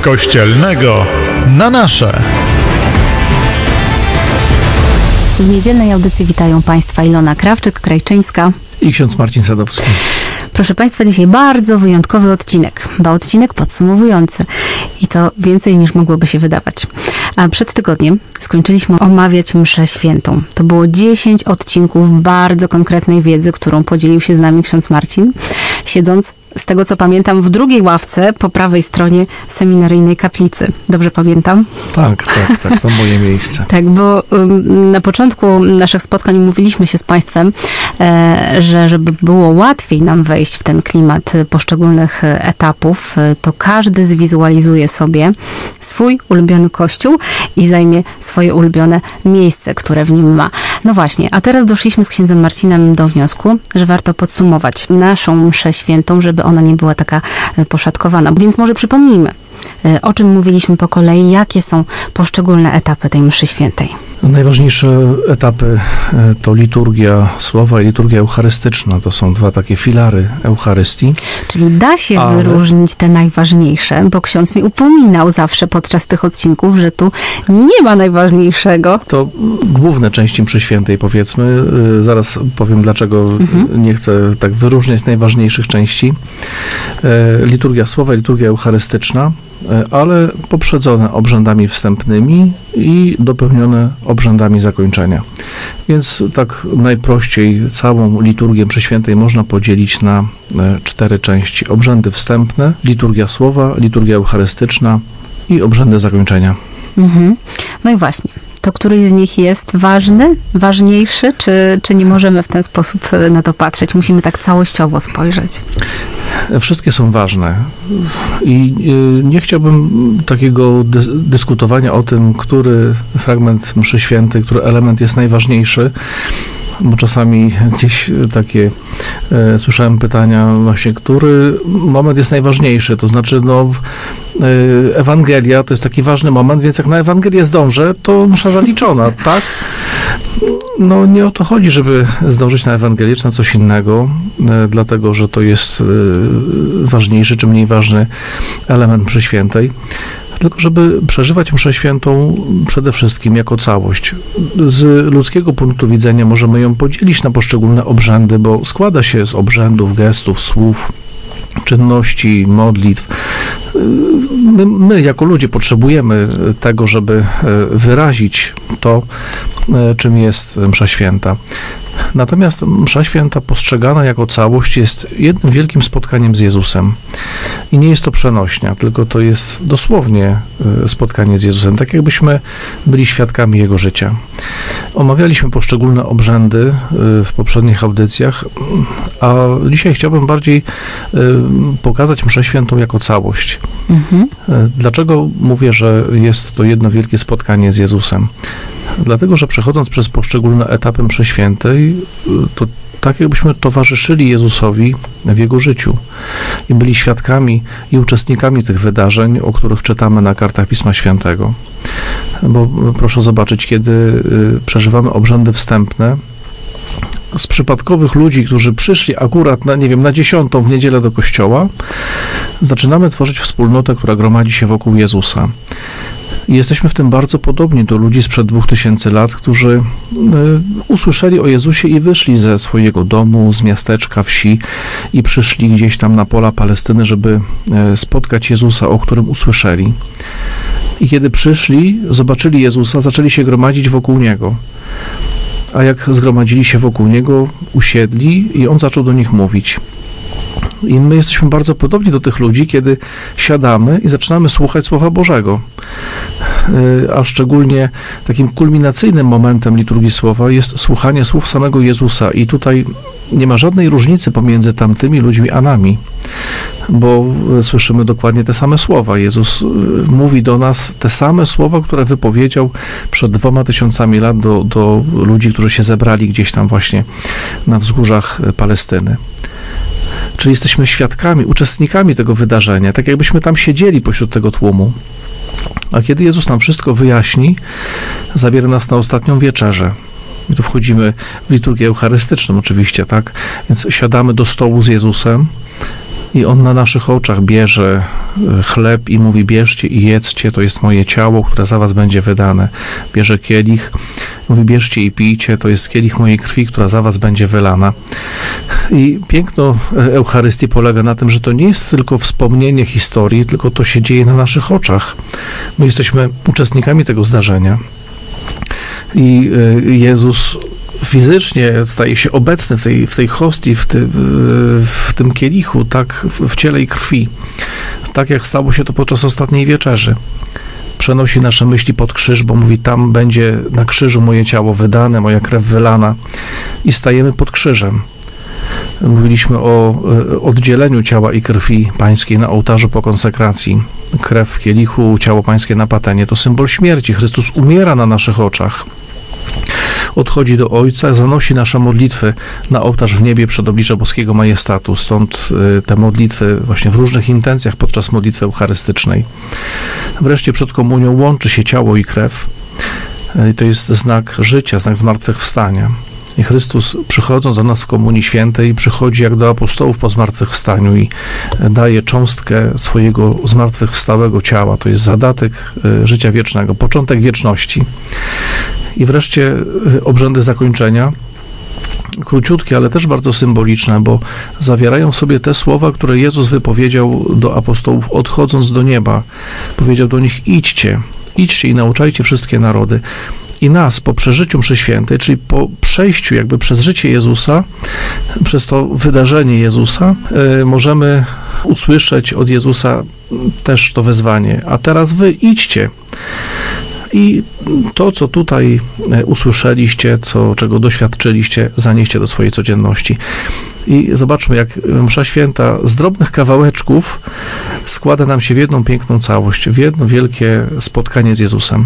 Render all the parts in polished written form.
kościelnego na nasze. W niedzielnej audycji witają Państwa Ilona Krawczyk-Krajczyńska i ksiądz Marcin Sadowski. Proszę Państwa, dzisiaj bardzo wyjątkowy odcinek, bo odcinek podsumowujący i to więcej niż mogłoby się wydawać. A przed tygodniem skończyliśmy omawiać mszę świętą. To było 10 odcinków bardzo konkretnej wiedzy, którą podzielił się z nami ksiądz Marcin, siedząc, z tego co pamiętam, w drugiej ławce po prawej stronie seminaryjnej kaplicy. Dobrze pamiętam? Tak, to moje miejsce. Tak, bo na początku naszych spotkań mówiliśmy się z Państwem, że żeby było łatwiej nam wejść w ten klimat poszczególnych etapów, to każdy zwizualizuje sobie swój ulubiony kościół i zajmie swoje ulubione miejsce, które w nim ma. No właśnie, a teraz doszliśmy z księdzem Marcinem do wniosku, że warto podsumować naszą mszę świętą, żeby ona nie była taka poszatkowana. Więc może przypomnijmy, o czym mówiliśmy po kolei, jakie są poszczególne etapy tej mszy świętej. Najważniejsze etapy to liturgia słowa i liturgia eucharystyczna. To są dwa takie filary Eucharystii. Czyli da się wyróżnić te najważniejsze, bo ksiądz mi upominał zawsze podczas tych odcinków, że tu nie ma najważniejszego. To główne części mszy świętej, powiedzmy. Zaraz powiem, dlaczego nie chcę tak wyróżniać najważniejszych części. Liturgia słowa i liturgia eucharystyczna, ale poprzedzone obrzędami wstępnymi i dopełnione obrzędami zakończenia. Więc tak najprościej całą liturgię mszy świętej można podzielić na 4 części. Obrzędy wstępne, liturgia słowa, liturgia eucharystyczna i obrzędy zakończenia. No i właśnie. To któryś z nich jest ważny, ważniejszy, czy nie możemy w ten sposób na to patrzeć? Musimy tak całościowo spojrzeć. Wszystkie są ważne i nie chciałbym takiego dyskutowania o tym, który fragment mszy świętej, który element jest najważniejszy, bo czasami gdzieś takie słyszałem pytania właśnie, który moment jest najważniejszy, to znaczy Ewangelia to jest taki ważny moment, więc jak na Ewangelię zdążę, to msza zaliczona, tak? No nie o to chodzi, żeby zdążyć na Ewangelię czy na coś innego, dlatego, że to jest ważniejszy czy mniej ważny element mszy świętej, tylko żeby przeżywać mszę świętą przede wszystkim jako całość. Z ludzkiego punktu widzenia możemy ją podzielić na poszczególne obrzędy, bo składa się z obrzędów, gestów, słów, czynności, modlitw. My jako ludzie potrzebujemy tego, żeby wyrazić to, czym jest msza święta. Natomiast msza święta postrzegana jako całość jest jednym wielkim spotkaniem z Jezusem. I nie jest to przenośnia, tylko to jest dosłownie spotkanie z Jezusem, tak jakbyśmy byli świadkami Jego życia. Omawialiśmy poszczególne obrzędy w poprzednich audycjach, a dzisiaj chciałbym bardziej pokazać mszę świętą jako całość. Dlaczego mówię, że jest to jedno wielkie spotkanie z Jezusem? Dlatego, że przechodząc przez poszczególne etapy mszy świętej, to tak jakbyśmy towarzyszyli Jezusowi w Jego życiu i byli świadkami i uczestnikami tych wydarzeń, o których czytamy na kartach Pisma Świętego. Bo proszę zobaczyć, kiedy przeżywamy obrzędy wstępne, z przypadkowych ludzi, którzy przyszli akurat na 10 w niedzielę do kościoła, zaczynamy tworzyć wspólnotę, która gromadzi się wokół Jezusa. I jesteśmy w tym bardzo podobni do ludzi sprzed 2000 lat, którzy usłyszeli o Jezusie i wyszli ze swojego domu, z miasteczka, wsi i przyszli gdzieś tam na pola Palestyny, żeby spotkać Jezusa, o którym usłyszeli. I kiedy przyszli, zobaczyli Jezusa, zaczęli się gromadzić wokół Niego. A jak zgromadzili się wokół Niego, usiedli i On zaczął do nich mówić. I my jesteśmy bardzo podobni do tych ludzi, kiedy siadamy i zaczynamy słuchać Słowa Bożego. A szczególnie takim kulminacyjnym momentem liturgii Słowa jest słuchanie słów samego Jezusa. I tutaj nie ma żadnej różnicy pomiędzy tamtymi ludźmi a nami, bo słyszymy dokładnie te same słowa. Jezus mówi do nas te same słowa, które wypowiedział przed 2000 lat do ludzi, którzy się zebrali gdzieś tam właśnie na wzgórzach Palestyny. Czyli jesteśmy świadkami, uczestnikami tego wydarzenia, tak jakbyśmy tam siedzieli pośród tego tłumu. A kiedy Jezus nam wszystko wyjaśni, zabiera nas na ostatnią wieczerzę. I tu wchodzimy w liturgię eucharystyczną oczywiście, tak? Więc siadamy do stołu z Jezusem I On na naszych oczach bierze chleb i mówi: bierzcie i jedzcie, to jest moje ciało, które za was będzie wydane. Bierze kielich, mówi: bierzcie i pijcie, to jest kielich mojej krwi, która za was będzie wylana. I piękno Eucharystii polega na tym, że to nie jest tylko wspomnienie historii, tylko to się dzieje na naszych oczach. My jesteśmy uczestnikami tego zdarzenia. I Jezus fizycznie staje się obecny w tej hostii, w tym kielichu, tak w ciele i krwi. Tak jak stało się to podczas ostatniej wieczerzy. Przenosi nasze myśli pod krzyż, bo mówi: tam będzie na krzyżu moje ciało wydane, moja krew wylana. I stajemy pod krzyżem. Mówiliśmy o oddzieleniu ciała i krwi pańskiej na ołtarzu po konsekracji. Krew w kielichu, ciało pańskie na patenie. To symbol śmierci. Chrystus umiera na naszych oczach. Odchodzi do Ojca, zanosi nasze modlitwy na ołtarz w niebie przed oblicze boskiego majestatu. Stąd te modlitwy właśnie w różnych intencjach podczas modlitwy eucharystycznej. Wreszcie przed komunią łączy się ciało i krew. I to jest znak życia, znak zmartwychwstania. I Chrystus, przychodząc do nas w Komunii Świętej, przychodzi jak do apostołów po zmartwychwstaniu i daje cząstkę swojego zmartwychwstałego ciała. To jest zadatek życia wiecznego, początek wieczności. I wreszcie obrzędy zakończenia, króciutkie, ale też bardzo symboliczne, bo zawierają w sobie te słowa, które Jezus wypowiedział do apostołów, odchodząc do nieba. Powiedział do nich: idźcie i nauczajcie wszystkie narody. I nas po przeżyciu mszy świętej, czyli po przejściu jakby przez życie Jezusa, przez to wydarzenie Jezusa, możemy usłyszeć od Jezusa też to wezwanie: a teraz wy idźcie. I to, co tutaj usłyszeliście, czego doświadczyliście, zanieście do swojej codzienności. I zobaczmy, jak msza święta z drobnych kawałeczków składa nam się w jedną piękną całość, w jedno wielkie spotkanie z Jezusem.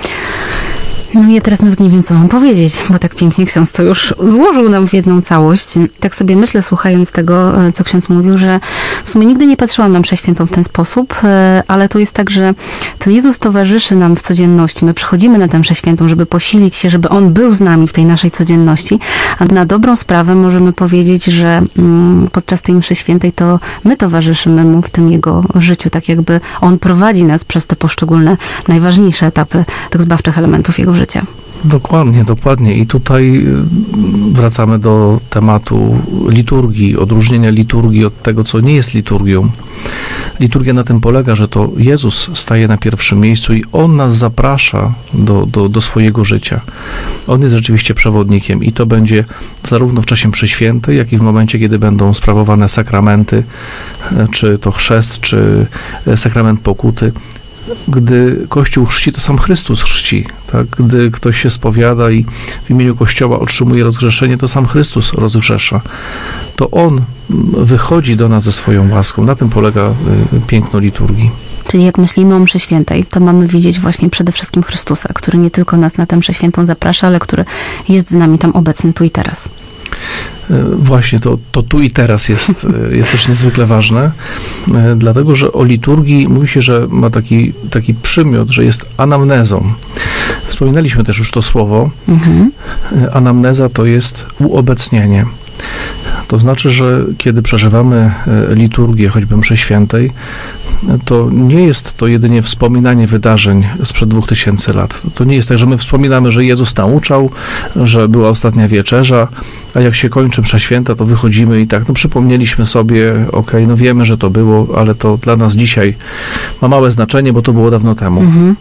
No ja teraz nawet nie wiem, co mam powiedzieć, bo tak pięknie ksiądz to już złożył nam w jedną całość. Tak sobie myślę, słuchając tego, co ksiądz mówił, że w sumie nigdy nie patrzyłam na mszę świętą w ten sposób, ale to jest tak, że ten Jezus towarzyszy nam w codzienności. My przychodzimy na tę mszę świętą, żeby posilić się, żeby On był z nami w tej naszej codzienności, a na dobrą sprawę możemy powiedzieć, że podczas tej mszy świętej to my towarzyszymy Mu w tym Jego życiu, tak jakby On prowadzi nas przez te poszczególne, najważniejsze etapy tych zbawczych elementów Jego życia. Dokładnie. I tutaj wracamy do tematu liturgii, odróżnienia liturgii od tego, co nie jest liturgią. Liturgia na tym polega, że to Jezus staje na pierwszym miejscu i On nas zaprasza do swojego życia. On jest rzeczywiście przewodnikiem i to będzie zarówno w czasie mszy świętej, jak i w momencie, kiedy będą sprawowane sakramenty, czy to chrzest, czy sakrament pokuty. Gdy Kościół chrzci, to sam Chrystus chrzci. Tak? Gdy ktoś się spowiada i w imieniu Kościoła otrzymuje rozgrzeszenie, to sam Chrystus rozgrzesza. To On wychodzi do nas ze swoją łaską. Na tym polega piękno liturgii. Czyli jak myślimy o mszy świętej, to mamy widzieć właśnie przede wszystkim Chrystusa, który nie tylko nas na tę mszę świętą zaprasza, ale który jest z nami tam obecny tu i teraz. Właśnie, to tu i teraz jest też niezwykle ważne, dlatego, że o liturgii mówi się, że ma taki przymiot, że jest anamnezą. Wspominaliśmy też już to słowo. Anamneza to jest uobecnienie. To znaczy, że kiedy przeżywamy liturgię, choćby mszy świętej, to nie jest to jedynie wspominanie wydarzeń sprzed 2000 lat. To nie jest tak, że my wspominamy, że Jezus nauczał, że była ostatnia wieczerza, a jak się kończy msza święta, to wychodzimy i tak, przypomnieliśmy sobie, wiemy, że to było, ale to dla nas dzisiaj ma małe znaczenie, bo to było dawno temu.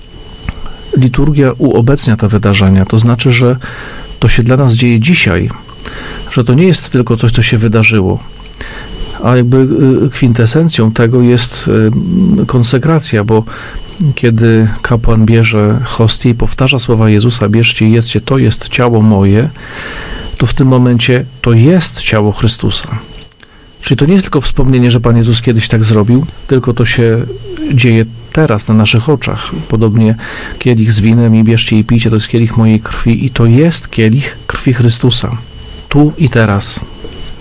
Liturgia uobecnia te wydarzenia, to znaczy, że to się dla nas dzieje dzisiaj, że to nie jest tylko coś, co się wydarzyło, a jakby kwintesencją tego jest konsekracja, bo kiedy kapłan bierze hostię i powtarza słowa Jezusa: bierzcie i jedzcie, to jest ciało moje, to w tym momencie to jest ciało Chrystusa. Czyli to nie jest tylko wspomnienie, że Pan Jezus kiedyś tak zrobił, tylko to się dzieje teraz na naszych oczach. Podobnie kielich z winem i bierzcie i pijcie, to jest kielich mojej krwi i to jest kielich krwi Chrystusa. Tu i teraz.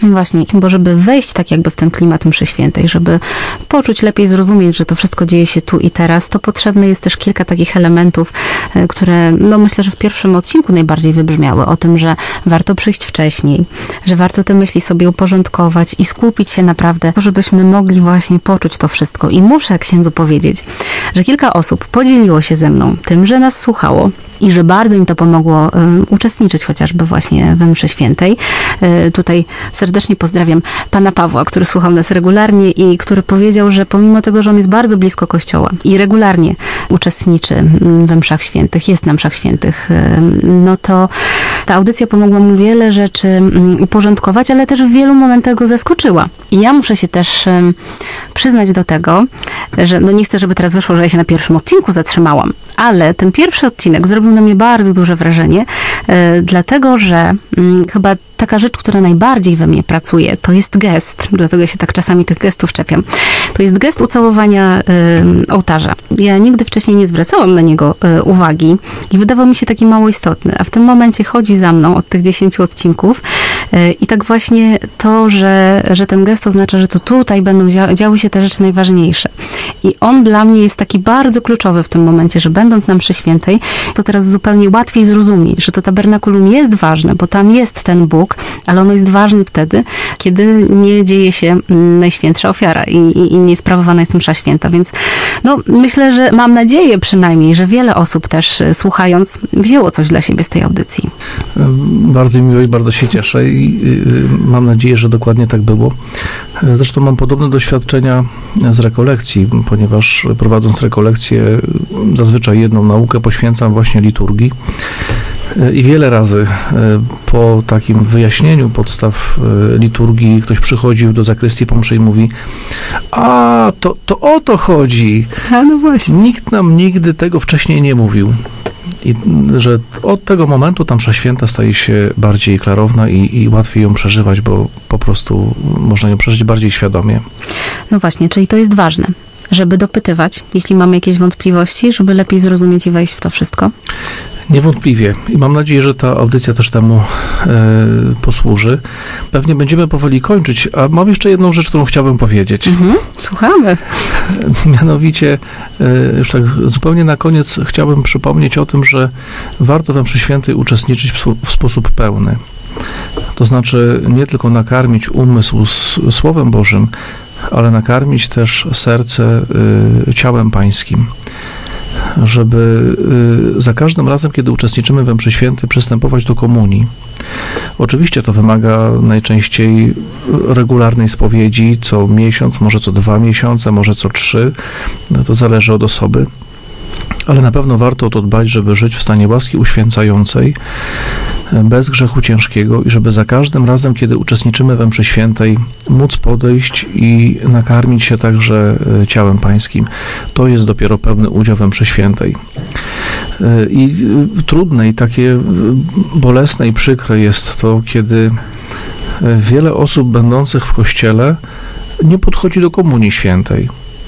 Właśnie, bo żeby wejść tak jakby w ten klimat mszy świętej, żeby poczuć, lepiej zrozumieć, że to wszystko dzieje się tu i teraz, to potrzebne jest też kilka takich elementów, które, no myślę, że w pierwszym odcinku najbardziej wybrzmiały o tym, że warto przyjść wcześniej, że warto te myśli sobie uporządkować i skupić się naprawdę, żebyśmy mogli właśnie poczuć to wszystko. I muszę księdzu powiedzieć, że kilka osób podzieliło się ze mną tym, że nas słuchało i że bardzo im to pomogło uczestniczyć chociażby właśnie we mszy świętej. Tutaj serdecznie pozdrawiam pana Pawła, który słuchał nas regularnie i który powiedział, że pomimo tego, że on jest bardzo blisko Kościoła i regularnie uczestniczy we mszach świętych, jest na mszach świętych, no to ta audycja pomogła mu wiele rzeczy uporządkować, ale też w wielu momentach go zaskoczyła. I ja muszę się też przyznać do tego, że no nie chcę, żeby teraz wyszło, że ja się na pierwszym odcinku zatrzymałam, ale ten pierwszy odcinek zrobił na mnie bardzo duże wrażenie, dlatego że chyba taka rzecz, która najbardziej we mnie pracuje, to jest gest. Dlatego ja się tak czasami tych gestów czepiam. To jest gest ucałowania ołtarza. Ja nigdy wcześniej nie zwracałam na niego uwagi i wydawał mi się taki mało istotny. A w tym momencie chodzi za mną od tych 10 odcinków i tak właśnie to, że ten gest oznacza, że to tutaj będą działy się te rzeczy najważniejsze. I on dla mnie jest taki bardzo kluczowy w tym momencie, że będąc na mszy świętej, to teraz zupełnie łatwiej zrozumieć, że to tabernakulum jest ważne, bo tam jest ten Bóg, ale ono jest ważne wtedy, kiedy nie dzieje się najświętsza ofiara i nie sprawowana jest msza święta. Więc no, myślę, że mam nadzieję przynajmniej, że wiele osób też słuchając wzięło coś dla siebie z tej audycji. Bardzo mi miło i bardzo się cieszę i mam nadzieję, że dokładnie tak było. Zresztą mam podobne doświadczenia z rekolekcji, ponieważ prowadząc rekolekcję zazwyczaj jedną naukę poświęcam właśnie liturgii. I wiele razy po takim wyjaśnieniu podstaw liturgii ktoś przychodził do zakrystii po mszy i mówi: a, to o to chodzi. A no właśnie. Nikt nam nigdy tego wcześniej nie mówił. I że od tego momentu ta msza święta staje się bardziej klarowna i łatwiej ją przeżywać, bo po prostu można ją przeżyć bardziej świadomie. No właśnie, czyli to jest ważne, żeby dopytywać, jeśli mamy jakieś wątpliwości, żeby lepiej zrozumieć i wejść w to wszystko? Niewątpliwie. I mam nadzieję, że ta audycja też temu posłuży. Pewnie będziemy powoli kończyć, a mam jeszcze jedną rzecz, którą chciałbym powiedzieć. Słuchamy. Mianowicie, już tak zupełnie na koniec chciałbym przypomnieć o tym, że warto we mszy świętej uczestniczyć w sposób pełny. To znaczy nie tylko nakarmić umysł Słowem Bożym, ale nakarmić też serce ciałem Pańskim. Żeby za każdym razem, kiedy uczestniczymy we mszy świętej, przystępować do komunii. Oczywiście to wymaga najczęściej regularnej spowiedzi co miesiąc, może co 2 miesiące, może co 3. To zależy od osoby. Ale na pewno warto o to dbać, żeby żyć w stanie łaski uświęcającej, bez grzechu ciężkiego i żeby za każdym razem, kiedy uczestniczymy we mszy świętej, móc podejść i nakarmić się także ciałem Pańskim. To jest dopiero pełny udział we mszy świętej. I trudne i takie bolesne i przykre jest to, kiedy wiele osób będących w Kościele nie podchodzi do komunii świętej.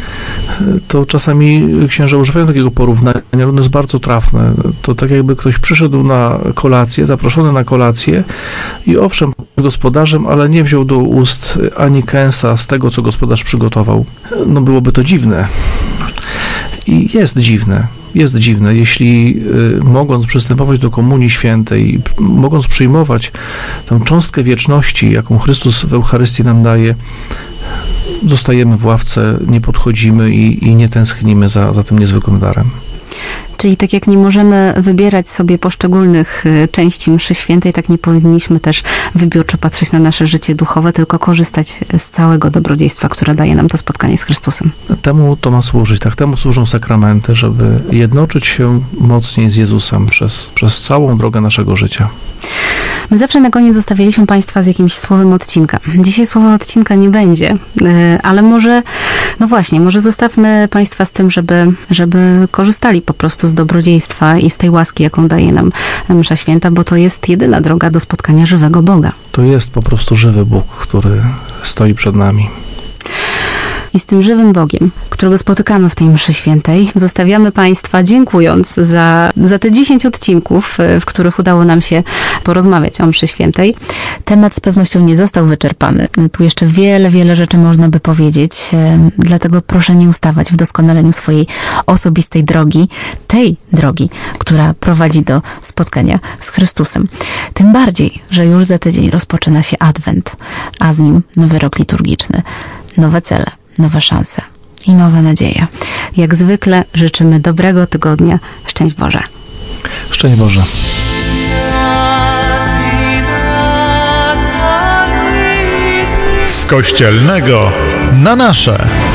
To czasami księża używają takiego porównania, ale ono jest bardzo trafne. To tak jakby ktoś przyszedł na kolację, zaproszony na kolację i owszem, gospodarzem, ale nie wziął do ust ani kęsa z tego, co gospodarz przygotował. No byłoby to dziwne. I jest dziwne. Jest dziwne, jeśli mogąc przystępować do komunii świętej, mogąc przyjmować tę cząstkę wieczności, jaką Chrystus w Eucharystii nam daje, zostajemy w ławce, nie podchodzimy i nie tęsknimy za tym niezwykłym darem. Czyli tak jak nie możemy wybierać sobie poszczególnych części mszy świętej, tak nie powinniśmy też wybiórczo patrzeć na nasze życie duchowe, tylko korzystać z całego dobrodziejstwa, które daje nam to spotkanie z Chrystusem. Temu to ma służyć, tak, temu służą sakramenty, żeby jednoczyć się mocniej z Jezusem przez całą drogę naszego życia. My zawsze na koniec zostawialiśmy Państwa z jakimś słowem odcinka. Dzisiaj słowem odcinka nie będzie, ale może, no właśnie, może zostawmy Państwa z tym, żeby korzystali po prostu z dobrodziejstwa i z tej łaski, jaką daje nam msza święta, bo to jest jedyna droga do spotkania żywego Boga. To jest po prostu żywy Bóg, który stoi przed nami. i z tym żywym Bogiem, którego spotykamy w tej mszy świętej, zostawiamy Państwa, dziękując za te 10 odcinków, w których udało nam się porozmawiać o mszy świętej. Temat z pewnością nie został wyczerpany. Tu jeszcze wiele rzeczy można by powiedzieć, dlatego proszę nie ustawać w doskonaleniu swojej osobistej drogi, tej drogi, która prowadzi do spotkania z Chrystusem. Tym bardziej, że już za tydzień rozpoczyna się Adwent, a z nim nowy rok liturgiczny, nowe cele, nowe szanse i nowa nadzieja. Jak zwykle życzymy dobrego tygodnia. Szczęść Boże. Szczęść Boże. Z kościelnego na nasze.